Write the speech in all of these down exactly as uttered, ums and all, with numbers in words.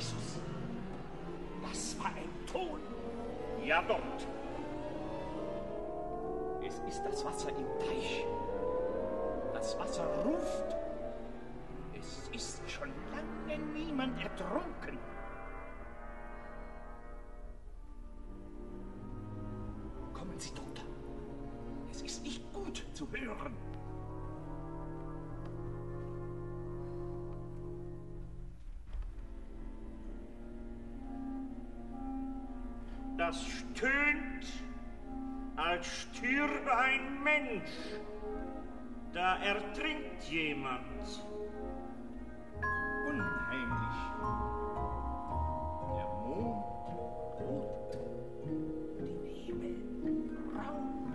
Jesus! Das war ein Ton! Ja, dort! Es ist das Wasser im Teich. Das Wasser ruft. Es ist schon lange niemand ertrunken. Kommen Sie, Doktor. Es ist nicht gut zu hören. Das stöhnt, als stürbe ein Mensch. Da ertrinkt jemand. Unheimlich. Der Mond rot, den Himmel braun.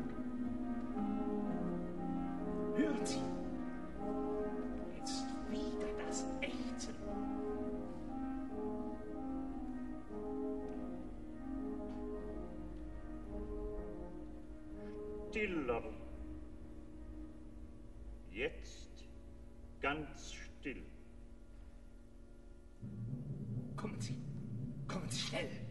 Hören Sie, jetzt wieder das Ächzen. Stiller. Jetzt ganz still. Kommen Sie, kommen Sie schnell.